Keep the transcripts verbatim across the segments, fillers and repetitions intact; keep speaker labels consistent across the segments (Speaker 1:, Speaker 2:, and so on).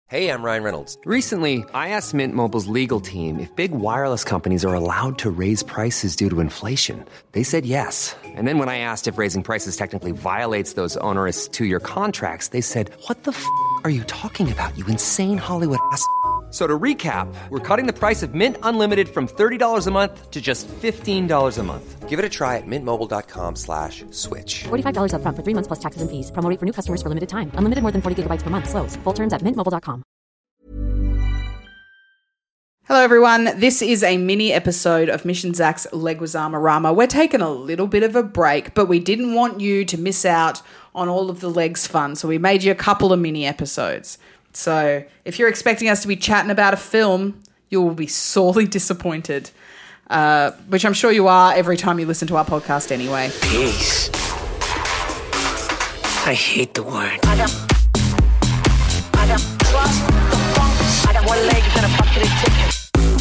Speaker 1: Hey, I'm Ryan Reynolds.
Speaker 2: Recently, I asked Mint Mobile's legal team if big wireless companies are allowed to raise prices due to inflation. They said yes. And then when I asked if raising prices technically violates those onerous two-year contracts, they said, what the f*** are you talking about, you insane Hollywood ass f- So to recap, we're cutting the price of Mint Unlimited from thirty dollars a month to just fifteen dollars a month.
Speaker 1: Give it a try at mintmobile.com slash switch.
Speaker 3: forty-five dollars up front for three months plus taxes and fees. Promo rate for new customers for limited time. Unlimited more than forty gigabytes per month. Slows full terms at mint mobile dot com.
Speaker 4: Hello everyone, this is a mini episode of Mission Zach's Leguizamo Rama. We're taking a little bit of a break, but we didn't want you to miss out on all of the legs fun, so we made you a couple of mini episodes. So if you're expecting us to be chatting about a film, you will be sorely disappointed, uh, which I'm sure you are every time you listen to our podcast anyway.
Speaker 5: Peace. I hate the word.
Speaker 6: I got, I got trust, the funk. I got one leg and a bucket of chicken.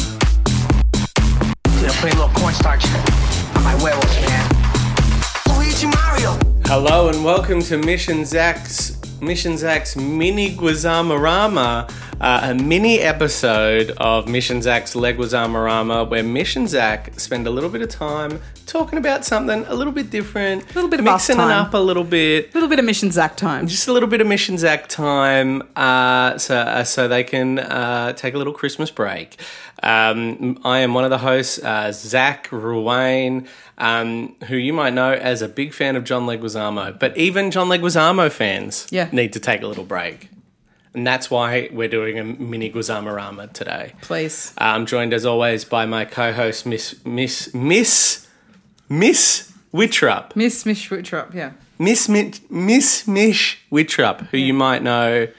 Speaker 6: Dude, I put a little cornstarch on my werewolves, man. Luigi Mario.
Speaker 7: Hello and welcome to Mission Zach's Mission Zach's Mini Guizamarama, uh, a mini episode of Mission Zach's Leguizamo, where Mission Zach spend a little bit of time talking about something a little bit different, a
Speaker 4: little bit of
Speaker 7: mixing
Speaker 4: us time.
Speaker 7: it up a little bit,
Speaker 4: A little bit of Mission Zach time.
Speaker 7: just a little bit of Mission Zach time, uh, so uh, so they can uh, take a little Christmas break. Um, I am one of the hosts, uh, Zach Ruane, um, who you might know as a big fan of John Leguizamo. But even John Leguizamo fans
Speaker 4: Yeah.
Speaker 7: need to take a little break. And that's why we're doing a mini Guizamarama today.
Speaker 4: Please.
Speaker 7: Uh, I'm joined as always by my co-host, Miss Miss Miss Miss Wittrup.
Speaker 4: Miss Mish Wittrup, yeah.
Speaker 7: Miss Miss Miss Mish Wittrup, who you might know.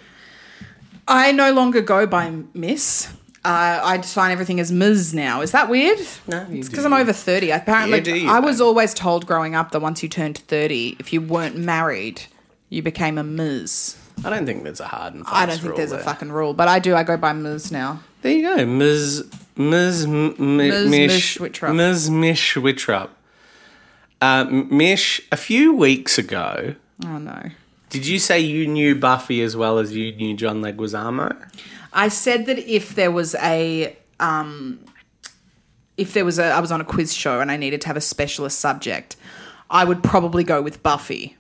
Speaker 4: I no longer go by Miss. Uh, I sign everything as Miz now. Is that weird?
Speaker 7: No, you
Speaker 4: It's because
Speaker 7: do.
Speaker 4: I'm over thirty. Apparently,
Speaker 7: Yeah, do you,
Speaker 4: I was
Speaker 7: mate?
Speaker 4: always told growing up that once you turned thirty, if you weren't married, you became a Miz.
Speaker 7: I don't think there's a hard and fast
Speaker 4: I don't think
Speaker 7: rule
Speaker 4: there's a
Speaker 7: there.
Speaker 4: fucking rule, but I do. I go by Miz now.
Speaker 7: There you go, Miz Miz M- M-
Speaker 4: Miz
Speaker 7: Mish
Speaker 4: Mish Wittrup.
Speaker 7: Miz Mish Wittrup. Uh, Mish, a few weeks ago,
Speaker 4: Oh, no.
Speaker 7: did you say you knew Buffy as well as you knew John Leguizamo?
Speaker 4: I said that if there was a... Um, if there was a... I was on a quiz show and I needed to have a specialist subject, I would probably go with Buffy.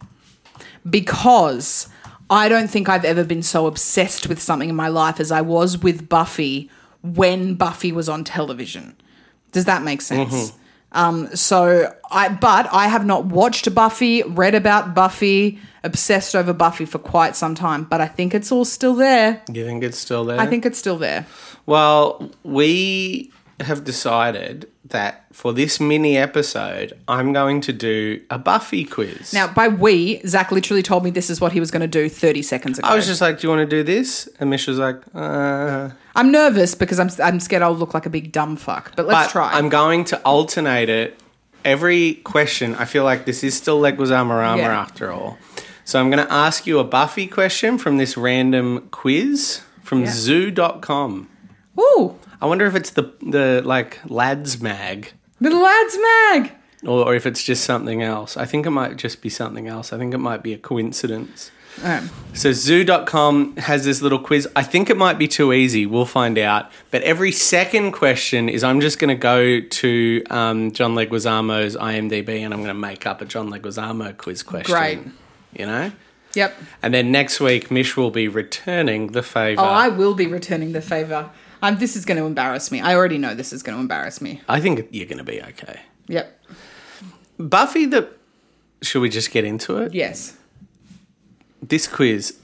Speaker 4: Because I don't think I've ever been so obsessed with something in my life as I was with Buffy when Buffy was on television. Does that make sense?
Speaker 7: Mm-hmm.
Speaker 4: Um, so I, but I have not watched Buffy, read about Buffy, obsessed over Buffy for quite some time, but I think it's all still there.
Speaker 7: You think it's still there?
Speaker 4: I think it's still there.
Speaker 7: Well, we have decided that for this mini episode, I'm going to do a Buffy quiz.
Speaker 4: Now, by we, Zach literally told me this is what he was going to do thirty seconds ago.
Speaker 7: I was just like, do you want to do this? And Mish was like, uh...
Speaker 4: I'm nervous because I'm I'm scared I'll look like a big dumb fuck, but let's
Speaker 7: but
Speaker 4: try.
Speaker 7: I'm going to alternate it. Every question, I feel like this is still Leguizamo
Speaker 4: Yeah.
Speaker 7: after all. So I'm going to ask you a Buffy question from this random quiz from
Speaker 4: Yeah.
Speaker 7: zoo dot com.
Speaker 4: Ooh,
Speaker 7: I wonder if it's the, the like, lads mag
Speaker 4: the lads mag.
Speaker 7: or, or if it's just something else. I think it might just be something else. I think it might be a coincidence.
Speaker 4: Right.
Speaker 7: So zoo dot com has this little quiz. I think it might be too easy. We'll find out. But every second question is I'm just going to go to um, John Leguizamo's I M D B and I'm going to make up a John Leguizamo quiz question.
Speaker 4: Great.
Speaker 7: You know?
Speaker 4: Yep.
Speaker 7: And then next week, Mish will be returning the favour.
Speaker 4: Oh, I will be returning the favour. Um, this is going to embarrass me. I already know this is going to embarrass me.
Speaker 7: I think you're going to be okay.
Speaker 4: Yep.
Speaker 7: Buffy the... Should we just get into it?
Speaker 4: Yes.
Speaker 7: This quiz.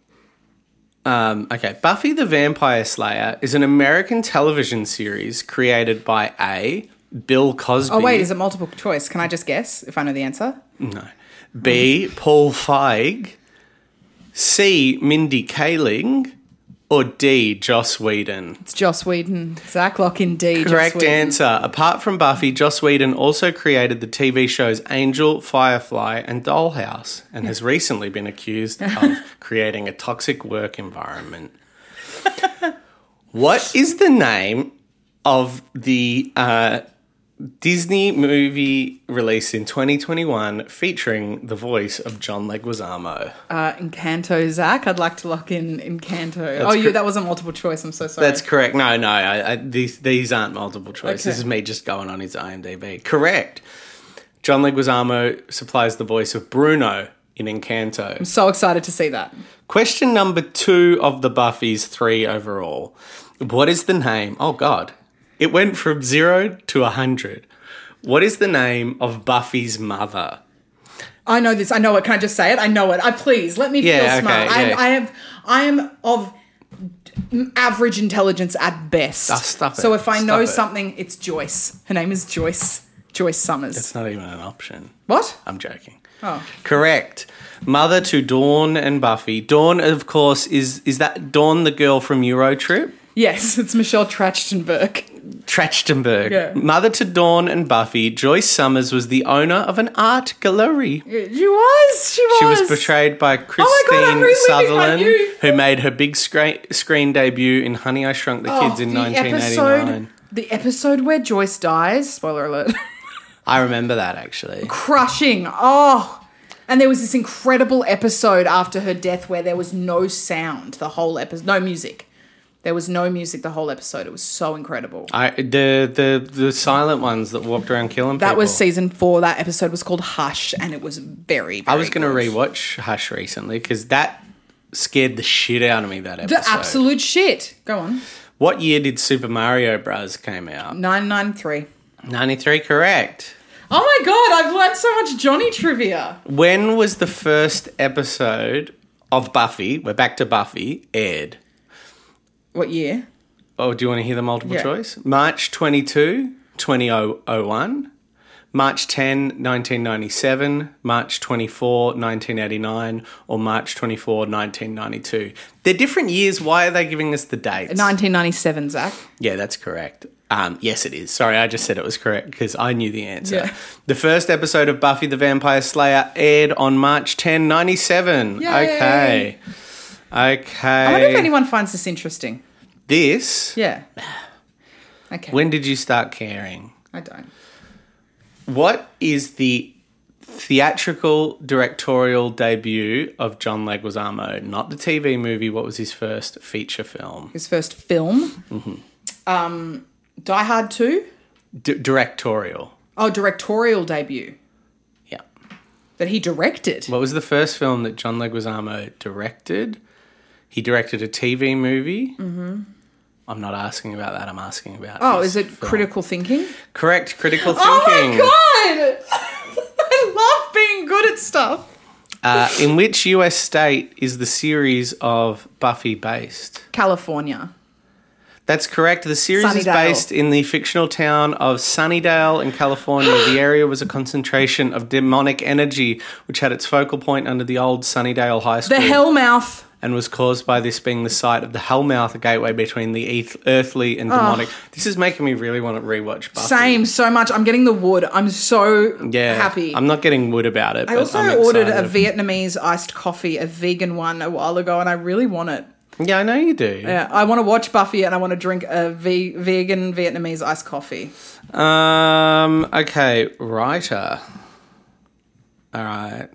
Speaker 7: Um, okay, Buffy the Vampire Slayer is an American television series created by A, Bill Cosby.
Speaker 4: Oh, wait, is it multiple choice? Can I just guess if I know the answer?
Speaker 7: No. B, Paul Feig. C, Mindy Kaling. Or D, Joss Whedon.
Speaker 4: It's Joss Whedon. Zach Lock in D. Joss
Speaker 7: Correct
Speaker 4: Whedon.
Speaker 7: answer. Apart from Buffy, Joss Whedon also created the T V shows Angel, Firefly, and Dollhouse, and has recently been accused of creating a toxic work environment. What is the name of the uh, Disney movie released in twenty twenty-one featuring the voice of John Leguizamo.
Speaker 4: Uh, Encanto, Zach. I'd like to lock in Encanto. oh,
Speaker 7: cor-
Speaker 4: you, that wasn't multiple choice. I'm so sorry.
Speaker 7: That's correct. No, no, I, I, these these aren't multiple choice.
Speaker 4: Okay.
Speaker 7: This is me just going on his IMDb. Correct. John Leguizamo supplies the voice of Bruno in Encanto.
Speaker 4: I'm so excited to see that.
Speaker 7: Question number two of the Buffy's three overall. What is the name? Oh, God. It went from zero to a hundred. What is the name of Buffy's mother?
Speaker 4: I know this. I know it. Can I just say it? I know it. I please let me
Speaker 7: Yeah,
Speaker 4: feel
Speaker 7: okay,
Speaker 4: smart.
Speaker 7: yeah.
Speaker 4: I, I have. I am of average intelligence at best.
Speaker 7: Ah, stop it.
Speaker 4: So if I
Speaker 7: Stop
Speaker 4: know
Speaker 7: it.
Speaker 4: something, it's Joyce. Her name is Joyce. Joyce Summers.
Speaker 7: It's not even an option.
Speaker 4: What?
Speaker 7: I'm joking.
Speaker 4: Oh.
Speaker 7: Correct. Mother to Dawn and Buffy. Dawn, of course, is is that Dawn the girl from Eurotrip?
Speaker 4: Yes, it's Michelle Trachtenberg.
Speaker 7: Trachtenberg.
Speaker 4: Yeah.
Speaker 7: Mother to Dawn and Buffy, Joyce Summers was the owner of an art gallery.
Speaker 4: She was. She was.
Speaker 7: She was portrayed by Christine
Speaker 4: Oh my God, I'm reliving my
Speaker 7: Sutherland,
Speaker 4: youth.
Speaker 7: who made her big screen, screen debut in Honey, I Shrunk the Kids in
Speaker 4: Oh, the
Speaker 7: nineteen eighty-nine.
Speaker 4: episode, the episode where Joyce dies. Spoiler alert.
Speaker 7: I remember that, actually.
Speaker 4: Crushing. Oh. And there was this incredible episode after her death where there was no sound the whole episode, no music. There was no music the whole episode. It was so incredible.
Speaker 7: I, the, the, the silent ones that walked around killing people.
Speaker 4: That was season four. That episode was called Hush, and it was very, very
Speaker 7: I was going to
Speaker 4: good.
Speaker 7: rewatch Hush recently because that scared the shit out of me, that episode.
Speaker 4: The absolute shit. Go on.
Speaker 7: What year did Super Mario Bros. Came out?
Speaker 4: nine ninety-three.
Speaker 7: ninety-three, correct.
Speaker 4: Oh my God, I've learned so much Johnny trivia.
Speaker 7: When was the first episode of Buffy, we're back to Buffy, aired?
Speaker 4: What year?
Speaker 7: Oh, do you want to hear the multiple
Speaker 4: Yeah.
Speaker 7: choice? March twenty-second, two thousand one, March tenth, nineteen ninety-seven, March twenty-fourth, nineteen eighty-nine, or March twenty-fourth, nineteen ninety-two. They're different years. Why are they giving us the dates?
Speaker 4: nineteen ninety-seven, Zach.
Speaker 7: Yeah, that's correct. Um, yes, it is. Sorry, I just said it was correct because I knew the answer.
Speaker 4: Yeah.
Speaker 7: The first episode of Buffy the Vampire Slayer aired on March tenth, ninety-seven.
Speaker 4: Yay.
Speaker 7: Okay. Okay.
Speaker 4: I wonder if anyone finds this interesting.
Speaker 7: This?
Speaker 4: Yeah. Okay.
Speaker 7: When did you start caring?
Speaker 4: I don't.
Speaker 7: What is the theatrical directorial debut of John Leguizamo? Not the T V movie. What was his first feature film?
Speaker 4: His first film. Mm-hmm. Um, Die Hard two?
Speaker 7: D- directorial.
Speaker 4: Oh, directorial debut.
Speaker 7: Yeah.
Speaker 4: That he directed.
Speaker 7: What was the first film that John Leguizamo directed? He directed a T V movie. Mm-hmm. I'm not asking about that. I'm asking about.
Speaker 4: Oh,
Speaker 7: his
Speaker 4: is it
Speaker 7: film.
Speaker 4: Critical Thinking?
Speaker 7: Correct. Critical Thinking.
Speaker 4: Oh my God! I love being good at stuff.
Speaker 7: Uh, in which U S state is the series of Buffy based?
Speaker 4: California.
Speaker 7: That's correct. The series is
Speaker 4: Sunnydale.
Speaker 7: based in the fictional town of Sunnydale in California. The area was a concentration of demonic energy, which had its focal point under the old Sunnydale High School.
Speaker 4: The Hellmouth.
Speaker 7: And was caused by this being the site of the Hellmouth, a gateway between the eth- earthly and demonic. This is making me really want to rewatch Buffy.
Speaker 4: Same, so much. I'm getting the wood. I'm so
Speaker 7: Yeah.
Speaker 4: happy.
Speaker 7: I'm not getting wood about it.
Speaker 4: I
Speaker 7: but
Speaker 4: also
Speaker 7: I'm
Speaker 4: ordered a
Speaker 7: excited.
Speaker 4: Vietnamese iced coffee, a vegan one, a while ago, and I really want it.
Speaker 7: Yeah, I know you do.
Speaker 4: Yeah, I want to watch Buffy and I want to drink a ve- vegan Vietnamese iced coffee.
Speaker 7: Um. Okay, writer. All right.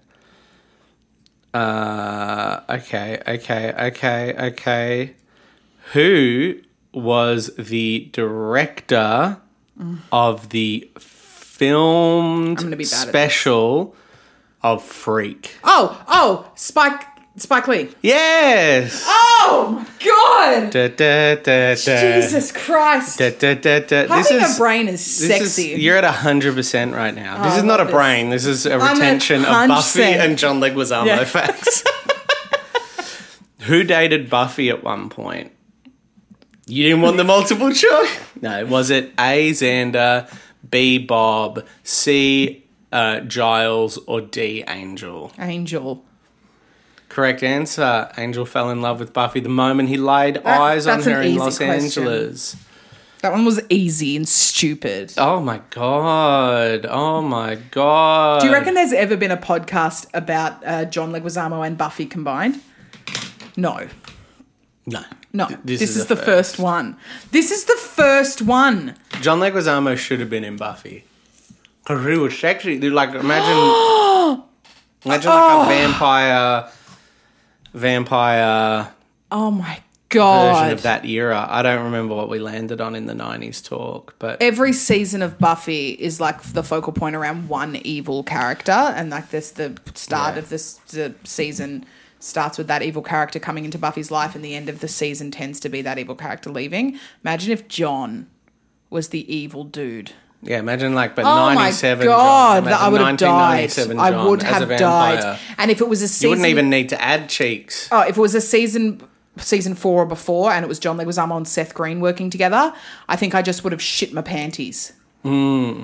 Speaker 7: Uh. Okay. Okay. Okay. Okay. Who was the director of the filmed
Speaker 4: I'm gonna be bad at
Speaker 7: special of Freak?
Speaker 4: Oh, oh, Spike, Spike Lee.
Speaker 7: Yes.
Speaker 4: Oh my God!
Speaker 7: Da, da, da, da.
Speaker 4: Jesus Christ!
Speaker 7: Da, da, da, da.
Speaker 4: Having
Speaker 7: This is-
Speaker 4: a brain is
Speaker 7: This
Speaker 4: sexy.
Speaker 7: Is, you're at one hundred percent right now. This
Speaker 4: I
Speaker 7: is not a
Speaker 4: love this.
Speaker 7: brain. This is a
Speaker 4: at
Speaker 7: retention of
Speaker 4: one hundred
Speaker 7: Buffy
Speaker 4: percent.
Speaker 7: and John Leguizamo
Speaker 4: Yeah.
Speaker 7: facts. Who dated Buffy at one point? You didn't want the multiple choice? No. Was it A, Xander, B, Bob, C, uh, Giles, or D, Angel?
Speaker 4: Angel.
Speaker 7: Correct answer. Angel fell in love with Buffy the moment he laid eyes on
Speaker 4: that's an
Speaker 7: her in
Speaker 4: easy
Speaker 7: Los
Speaker 4: question.
Speaker 7: Angeles.
Speaker 4: That one was easy and stupid.
Speaker 7: Oh my god! Oh my god!
Speaker 4: Do you reckon there's ever been a podcast about uh, John Leguizamo and Buffy combined? No.
Speaker 7: No.
Speaker 4: No.
Speaker 7: Th-
Speaker 4: This, is, the first. one. This is the first one.
Speaker 7: John Leguizamo should have been in Buffy. Because he was sexy. Dude, like, imagine... imagine, like, a vampire... Vampire...
Speaker 4: Oh, my God.
Speaker 7: version of that era. I don't remember what we landed on in the nineties talk, but...
Speaker 4: Every season of Buffy is, like, the focal point around one evil character, and, like, this the start
Speaker 7: Yeah.
Speaker 4: of this the season... starts with that evil character coming into Buffy's life, and the end of the season tends to be that evil character leaving. Imagine if John was the evil dude.
Speaker 7: Yeah, imagine like, but
Speaker 4: Oh
Speaker 7: ninety-seven
Speaker 4: my God,
Speaker 7: John.
Speaker 4: that I would have died.
Speaker 7: John
Speaker 4: I would
Speaker 7: as a
Speaker 4: have
Speaker 7: vampire.
Speaker 4: died. And if it was a season...
Speaker 7: You wouldn't even need to add cheeks.
Speaker 4: Oh, if it was a season... season four or before, and it was John Leguizamo and Seth Green working together, I think I just would have shit my panties.
Speaker 7: Mm.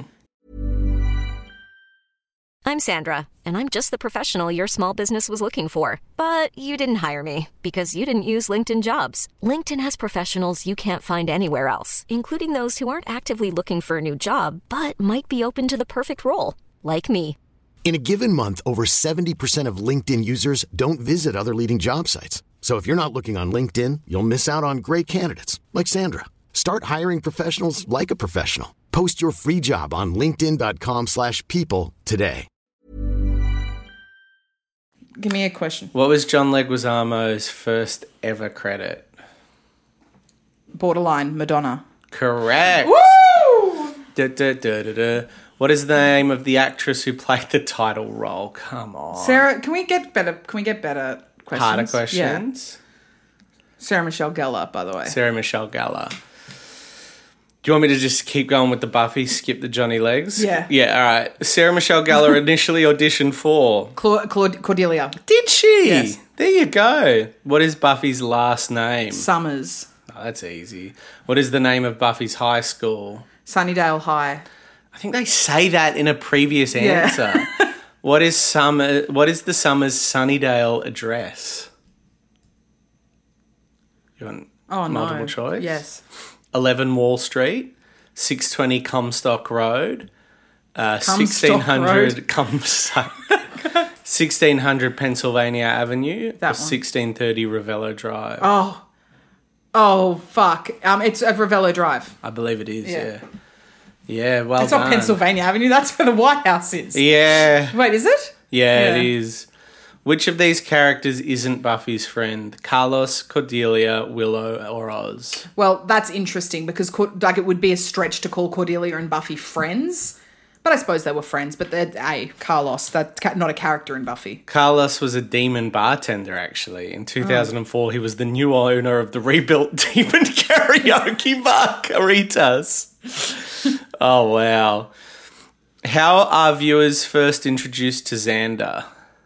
Speaker 5: I'm Sandra, and I'm just the professional your small business was looking for. But you didn't hire me because you didn't use LinkedIn Jobs. LinkedIn has professionals you can't find anywhere else, including those who aren't actively looking for a new job, but might be open to the perfect role, like me.
Speaker 8: In a given month, over seventy percent of LinkedIn users don't visit other leading job sites. So if you're not looking on LinkedIn, you'll miss out on great candidates like Sandra. Start hiring professionals like a professional. Post your free job on linkedin dot com slash people today.
Speaker 4: Give me a question.
Speaker 7: What was John Leguizamo's first ever credit?
Speaker 4: Borderline Madonna.
Speaker 7: Correct.
Speaker 4: Woo!
Speaker 7: Da, da, da, da, da. What is the name of the actress who played the title role? Come on.
Speaker 4: Sarah, can we get better? Can we get better questions?
Speaker 7: Harder questions.
Speaker 4: Yeah. Sarah Michelle Gellar, by the way.
Speaker 7: Sarah Michelle Gellar. Do you want me to just keep going with the Buffy, skip the Johnny Legs?
Speaker 4: Yeah.
Speaker 7: Yeah, all right. Sarah Michelle Gellar initially auditioned for...
Speaker 4: Cla- Claud- Cordelia.
Speaker 7: Did she?
Speaker 4: Yes.
Speaker 7: There you go. What is Buffy's last name?
Speaker 4: Summers.
Speaker 7: Oh, that's easy. What is the name of Buffy's high school?
Speaker 4: Sunnydale High.
Speaker 7: I think they say that in a previous
Speaker 4: Yeah.
Speaker 7: answer. What is Summer? What is the Summers Sunnydale address? You want
Speaker 4: Oh,
Speaker 7: multiple
Speaker 4: no.
Speaker 7: choice?
Speaker 4: Yes.
Speaker 7: eleven Wall Street, six twenty Comstock Road, uh,
Speaker 4: Comstock
Speaker 7: sixteen hundred
Speaker 4: Road.
Speaker 7: Comstock, sixteen hundred Pennsylvania Avenue,
Speaker 4: That
Speaker 7: or
Speaker 4: one.
Speaker 7: sixteen thirty Ravello Drive.
Speaker 4: Oh. Oh, fuck. Um, It's at Ravello Drive.
Speaker 7: I believe it is.
Speaker 4: Yeah.
Speaker 7: Yeah. Yeah. Well
Speaker 4: It's
Speaker 7: done.
Speaker 4: not Pennsylvania Avenue. That's where the White House is.
Speaker 7: Yeah.
Speaker 4: Wait, is it?
Speaker 7: Yeah,
Speaker 4: Yeah.
Speaker 7: it is. Which of these characters isn't Buffy's friend? Carlos, Cordelia, Willow, or Oz?
Speaker 4: Well, that's interesting because Cor- like it would be a stretch to call Cordelia and Buffy friends, but I suppose they were friends. But they're a Carlos, that's ca- not a character in Buffy.
Speaker 7: Carlos was a demon bartender, actually. In two thousand four, he was the new owner of the rebuilt Demon Karaoke Bar, Caritas. Oh, wow. How are viewers first introduced to Xander?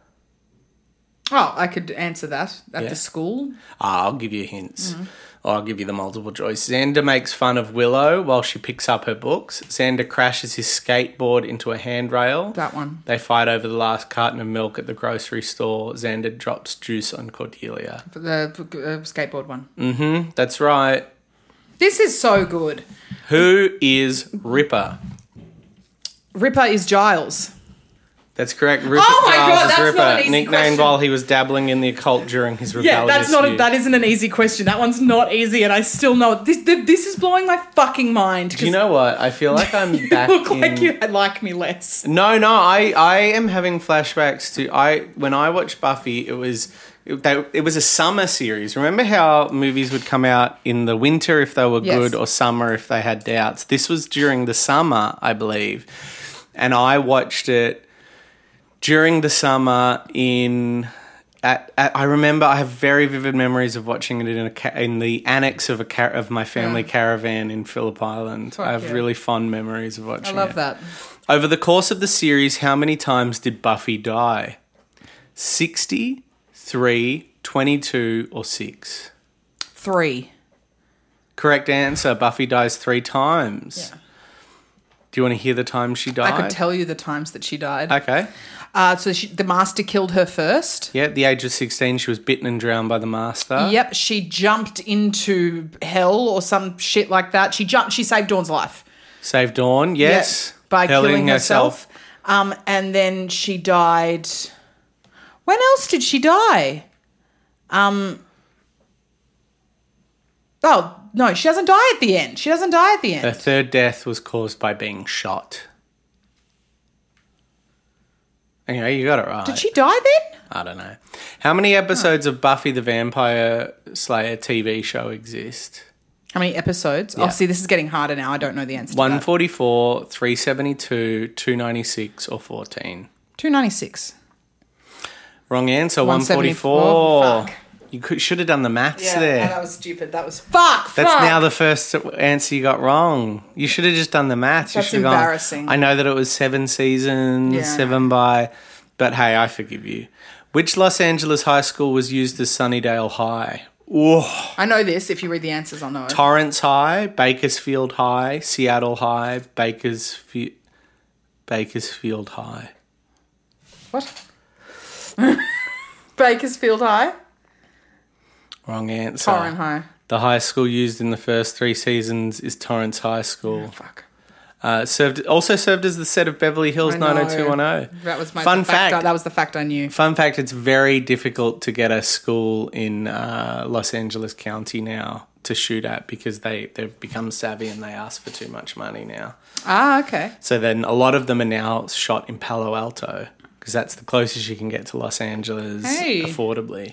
Speaker 4: Oh, I could answer that at
Speaker 7: Yeah.
Speaker 4: the school.
Speaker 7: Ah, I'll give you hints. Or I'll give you the multiple choice. Xander makes fun of Willow while she picks up her books. Xander crashes his skateboard into a handrail.
Speaker 4: That one.
Speaker 7: They fight over the last carton of milk at the grocery store. Xander drops juice on Cordelia.
Speaker 4: The uh, skateboard one.
Speaker 7: Mm-hmm, that's right.
Speaker 4: This is so good.
Speaker 7: Who is Ripper?
Speaker 4: Ripper is Giles.
Speaker 7: That's correct. Ripper
Speaker 4: Oh my
Speaker 7: Giles
Speaker 4: God,
Speaker 7: is
Speaker 4: that's
Speaker 7: Ripper,
Speaker 4: not an easy
Speaker 7: nicknamed
Speaker 4: question.
Speaker 7: while he was dabbling in the occult during his rebellious
Speaker 4: Yeah, that's not. A,
Speaker 7: youth.
Speaker 4: that isn't an easy question. That one's not easy, and I still know it. This. This is blowing my fucking mind.
Speaker 7: Do you know what? I feel like I'm
Speaker 4: You
Speaker 7: back
Speaker 4: look
Speaker 7: in...
Speaker 4: like you like me less.
Speaker 7: No, no, I, I am having flashbacks to I when I watched Buffy. It was it, they, it was a summer series. Remember how movies would come out in the winter if they were
Speaker 4: Yes.
Speaker 7: good, or summer if they had doubts. This was during the summer, I believe, and I watched it during the summer in. At, at, I remember I have very vivid memories of watching it in a ca- in the annex of a car- of my family
Speaker 4: Yeah.
Speaker 7: caravan in Phillip Island.
Speaker 4: Fuck
Speaker 7: I have
Speaker 4: yeah.
Speaker 7: really fond memories of watching
Speaker 4: I
Speaker 7: it.
Speaker 4: love that.
Speaker 7: Over the course of the series, how many times did Buffy die? sixty, three, twenty-two, or six?
Speaker 4: Three.
Speaker 7: Correct answer. Buffy dies three times.
Speaker 4: Yeah.
Speaker 7: Do you want to hear the times she died?
Speaker 4: I could tell you the times that she died.
Speaker 7: Okay.
Speaker 4: Uh, so she, the master killed her first.
Speaker 7: Yeah, at the age of sixteen, she was bitten and drowned by the master.
Speaker 4: Yep, she jumped into hell or some shit like that. She jumped. She saved Dawn's life.
Speaker 7: Saved Dawn, yes.
Speaker 4: Yep, by
Speaker 7: Helling
Speaker 4: killing herself. Um, and then she died. When else did she die? Um, Oh, no, she doesn't die at the end. She doesn't die at the end.
Speaker 7: Her third death was caused by being shot. Anyway, you got it right.
Speaker 4: Did she die then?
Speaker 7: I don't know. How many episodes oh. of Buffy the Vampire Slayer T V show exist?
Speaker 4: How many episodes?
Speaker 7: Yeah.
Speaker 4: Oh, see, this is getting harder now. I don't know the answer to
Speaker 7: one
Speaker 4: that.
Speaker 7: forty-four, three seventy-two, two ninety-six, or fourteen?
Speaker 4: two ninety-six.
Speaker 7: Wrong answer, one forty-four. Fuck. You could, should have done the maths
Speaker 4: yeah,
Speaker 7: there.
Speaker 4: Yeah, that was stupid. That was fuck,
Speaker 7: That's
Speaker 4: fuck.
Speaker 7: now the first answer you got wrong. You should have just done the maths.
Speaker 4: That's
Speaker 7: you
Speaker 4: embarrassing.
Speaker 7: Gone, I know that it was seven seasons,
Speaker 4: yeah,
Speaker 7: seven by, but hey, I forgive you. Which Los Angeles high school was used as Sunnydale High? Whoa.
Speaker 4: I know this. If you read the answers, I'll know it.
Speaker 7: Torrance High, Bakersfield High, Seattle High, Bakersfield, Bakersfield High.
Speaker 4: What? Bakersfield High?
Speaker 7: Wrong answer.
Speaker 4: Torrance High.
Speaker 7: The high school used in the first three seasons is Torrance High School.
Speaker 4: Oh, fuck.
Speaker 7: Uh, served also served as the set of Beverly Hills nine oh two one oh.
Speaker 4: That was my
Speaker 7: fun
Speaker 4: fact.
Speaker 7: fact.
Speaker 4: That was the fact I knew.
Speaker 7: Fun fact: it's very difficult to get a school in uh, Los Angeles County now to shoot at because they they've become savvy and they ask for too much money now.
Speaker 4: Ah, okay.
Speaker 7: So then a lot of them are now shot in Palo Alto because that's the closest you can get to Los Angeles
Speaker 4: hey.
Speaker 7: affordably,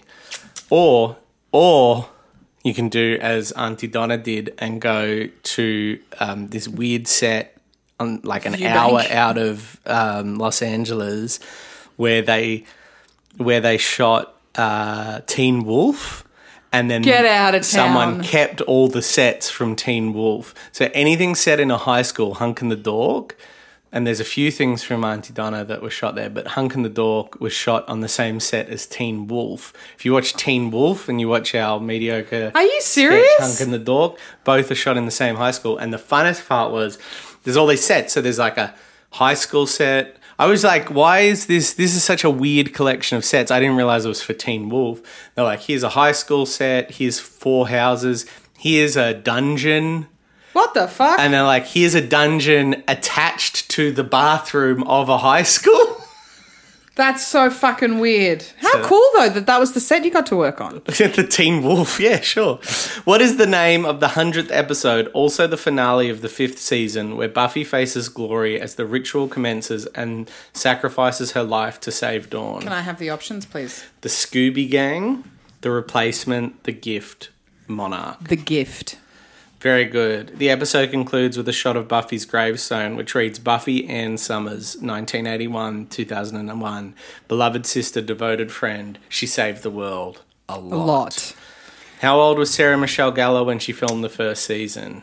Speaker 7: or or. You can do as Auntie Donna did and go to um, this weird set on like an
Speaker 4: Viewbank.
Speaker 7: hour out of um, Los Angeles, where they where they shot uh, Teen Wolf, and then
Speaker 4: Get out of
Speaker 7: someone
Speaker 4: town.
Speaker 7: kept all the sets from Teen Wolf. So anything set in a high school, Hunk and the Dork. And there's a few things from Auntie Donna that were shot there, but Hunk and the Dork was shot on the same set as Teen Wolf. If you watch Teen Wolf and you watch our mediocre
Speaker 4: Are you
Speaker 7: sketch,
Speaker 4: serious?
Speaker 7: Hunk and the Dork, both are shot in the same high school. And the funnest part was there's all these sets. So there's like a high school set. I was like, why is this? This is such a weird collection of sets. I didn't realize it was for Teen Wolf. They're like, here's a high school set. Here's four houses. Here's a dungeon.
Speaker 4: What the fuck?
Speaker 7: And they're like, here's a dungeon attached to the bathroom of a high school.
Speaker 4: That's so fucking weird. How
Speaker 7: So-
Speaker 4: cool, though, that that was the set you got to work on.
Speaker 7: The Teen Wolf, yeah, sure. What is the name of the hundredth episode, also the finale of the fifth season, where Buffy faces Glory as the ritual commences and sacrifices her life to save Dawn?
Speaker 4: Can I have the options, please?
Speaker 7: The Scooby Gang, The Replacement, The Gift, Monarch.
Speaker 4: The Gift.
Speaker 7: Very good. The episode concludes with a shot of Buffy's gravestone, which reads, Buffy Ann Summers, nineteen eighty-one to two thousand one. Beloved sister, devoted friend. She saved the world. A lot.
Speaker 4: A lot.
Speaker 7: How old was Sarah Michelle Gellar when she filmed the first season?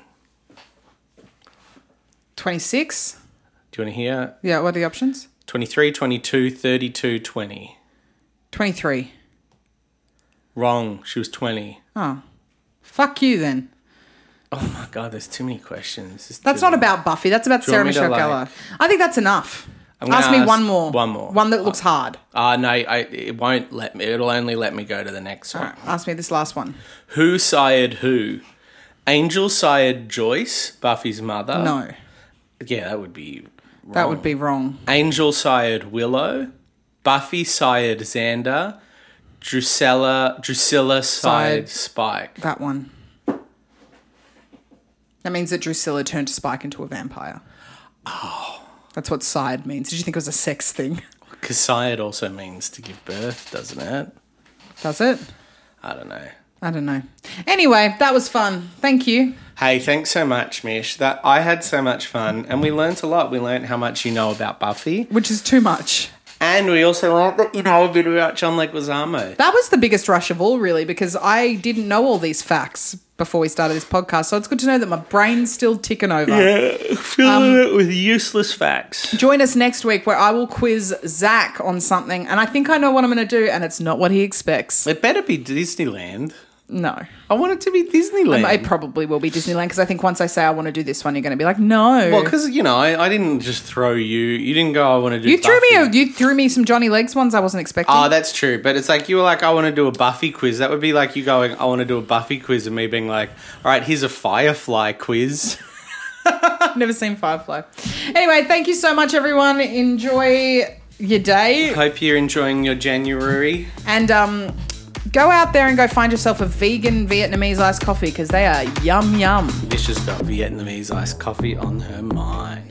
Speaker 4: twenty-six?
Speaker 7: Do you want to hear?
Speaker 4: Yeah, what are the options?
Speaker 7: twenty-three, twenty-two, thirty-two, twenty.
Speaker 4: twenty-three.
Speaker 7: Wrong. She was twenty.
Speaker 4: Oh. Fuck you, then.
Speaker 7: Oh my God, there's too many questions. It's
Speaker 4: That's
Speaker 7: too
Speaker 4: not
Speaker 7: long.
Speaker 4: about Buffy. That's about
Speaker 7: Do you
Speaker 4: Sarah
Speaker 7: want me to,
Speaker 4: Michelle
Speaker 7: like-
Speaker 4: Gellar. I think that's enough.
Speaker 7: I'm gonna
Speaker 4: Ask me
Speaker 7: ask
Speaker 4: one more.
Speaker 7: one more.
Speaker 4: One that looks hard.
Speaker 7: Uh, no, I, it won't let me. It'll only let me go to the next
Speaker 4: All
Speaker 7: one.
Speaker 4: right, ask me this last one.
Speaker 7: Who sired who? Angel sired Joyce, Buffy's mother.
Speaker 4: No,
Speaker 7: Yeah, that would be wrong.
Speaker 4: that would be wrong.
Speaker 7: Angel sired Willow. Buffy sired Xander. Drusilla, Drusilla sired
Speaker 4: Sired-
Speaker 7: Spike.
Speaker 4: That one. That means that Drusilla turned Spike into a vampire. Oh. That's what side means. Did you think it was a sex thing?
Speaker 7: Because sired also means to give birth, doesn't it?
Speaker 4: Does it?
Speaker 7: I don't know.
Speaker 4: I don't know. Anyway, that was fun. Thank you.
Speaker 7: Hey, thanks so much, Mish. That I had so much fun, and we learnt a lot. We learnt how much you know about Buffy,
Speaker 4: Which is too much.
Speaker 7: and we also learnt that you know a bit about John Leguizamo.
Speaker 4: That was the biggest rush of all, really, because I didn't know all these facts before we started this podcast. So it's good to know that my brain's still ticking over.
Speaker 7: Yeah, filling it with useless facts.
Speaker 4: Join us next week where I will quiz Zach on something, and I think I know what I'm going to do, and it's not what he expects.
Speaker 7: It better be Disneyland.
Speaker 4: No.
Speaker 7: I want it to be Disneyland.
Speaker 4: It probably will be Disneyland, because I think once I say I want to do this one, you're going to be like, no.
Speaker 7: Well, because, you know, I, I didn't just throw you. You didn't go, I want to do
Speaker 4: you threw me
Speaker 7: Buffy.
Speaker 4: a, you threw me some Johnny Legs ones I wasn't expecting.
Speaker 7: Oh, that's true. But it's like you were like, I want to do a Buffy quiz. That would be like you going, I want to do a Buffy quiz, and me being like, all right, here's a Firefly quiz.
Speaker 4: I've never seen Firefly. Anyway, thank you so much, everyone. Enjoy your day.
Speaker 7: Hope you're enjoying your January.
Speaker 4: And um, go out there and go find yourself a vegan Vietnamese iced coffee because they are yum yum.
Speaker 7: Visha's got Vietnamese iced coffee on her mind.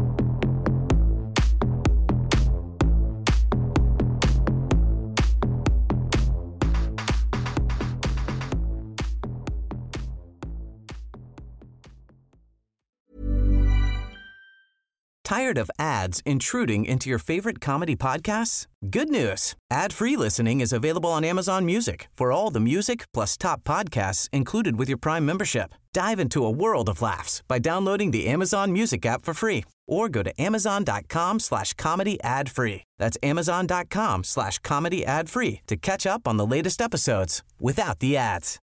Speaker 9: Tired of ads intruding into your favorite comedy podcasts? Good news. Ad-free listening is available on Amazon Music for all the music plus top podcasts included with your Prime membership. Dive into a world of laughs by downloading the Amazon Music app for free or go to amazon.com slash comedy ad free. That's amazon.com slash comedy ad free to catch up on the latest episodes without the ads.